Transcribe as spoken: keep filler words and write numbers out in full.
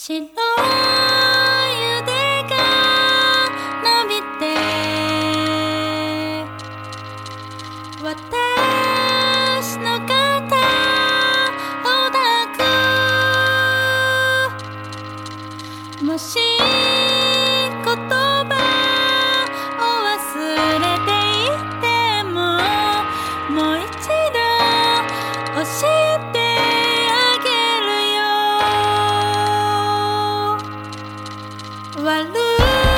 白い腕が伸びて私の肩を抱く。もし言葉を忘れていてももう一度教えてあげるよ。悪い